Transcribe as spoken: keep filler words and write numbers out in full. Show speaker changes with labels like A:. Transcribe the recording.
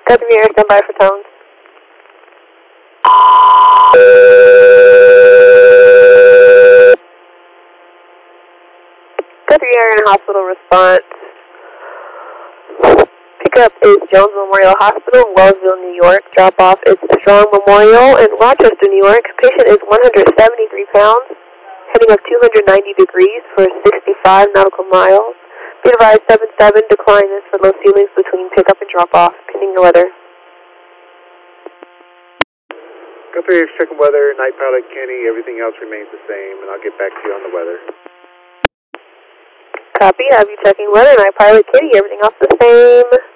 A: Copy Air, stand by for tones. Copy Air and hospital response. Pickup is Jones Memorial Hospital, Wellsville, New York. Drop off is Strong Memorial in Rochester, New York. Patient is one hundred seventy-three pounds, heading up two hundred ninety degrees for sixty-five nautical miles. Be advised seven seven, decline this for low ceilings between pickup and drop off, pending the weather.
B: Go through your checking weather, night pilot Kenny, everything else remains the same, and I'll get back to you on the weather.
A: Copy, have you checking weather, night pilot Kitty, everything else the same.